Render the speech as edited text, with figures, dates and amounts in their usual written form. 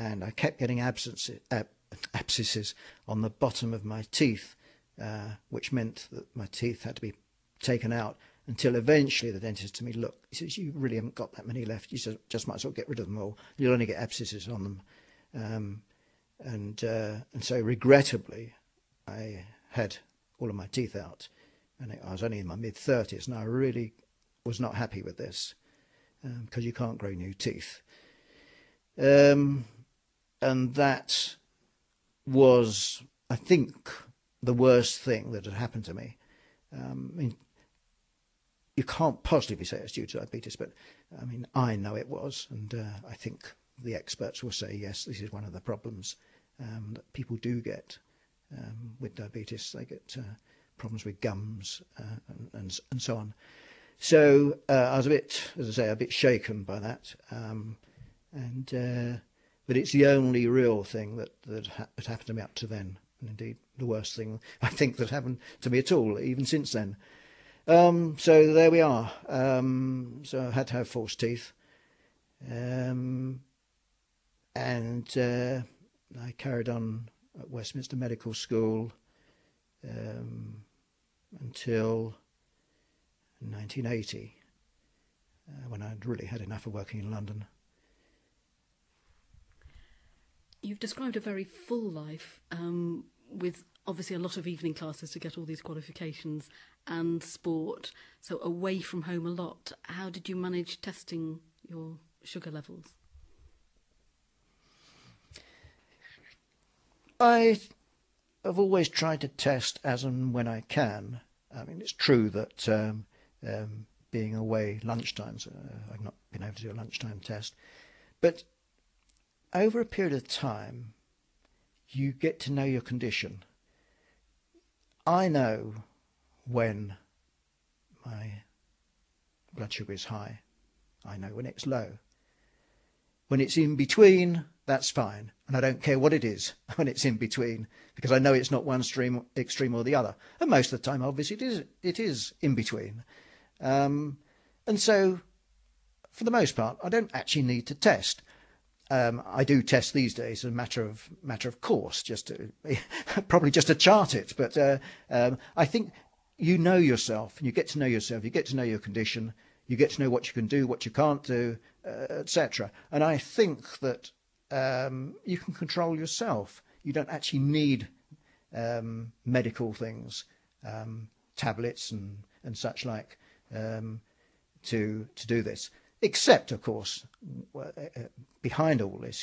and I kept getting abscesses on the bottom of my teeth, which meant that my teeth had to be taken out, until eventually the dentist to me, look, he says, you really haven't got that many left. You just might as well get rid of them all. You'll only get abscesses on them. And so regrettably, I had all of my teeth out, and I was only in my mid-30s, and I really was not happy with this, because you can't grow new teeth. And that was, I think, the worst thing that had happened to me. I mean, you can't positively say it's due to diabetes, but I mean, I know it was, and I think the experts will say, yes, this is one of the problems that people do get with diabetes. They get problems with gums and so on. So I was a bit, as I say, a bit shaken by that, but it's the only real thing that had happened to me up to then, and indeed the worst thing I think that happened to me at all, even since then. So there we are. So I had to have false teeth, and I carried on at Westminster Medical School until 1980, when I'd really had enough of working in London. You've described a very full life, with obviously a lot of evening classes to get all these qualifications and sport, so away from home a lot. How did you manage testing your sugar levels? I have always tried to test as and when I can. I mean, it's true that being away lunchtimes, I've not been able to do a lunchtime test, but over a period of time, you get to know your condition. I know when my blood sugar is high. I know when it's low. When it's in between, that's fine. And I don't care what it is when it's in between, because I know it's not one extreme or the other. And most of the time, obviously, it is in between. And so, for the most part, I don't actually need to test. I do test these days as a matter of course, probably just to chart it. But I think you know yourself, and you get to know yourself. You get to know your condition. You get to know what you can do, what you can't do, etc. And I think that you can control yourself. You don't actually need medical things, tablets and such like, to do this. Except, of course, behind all this,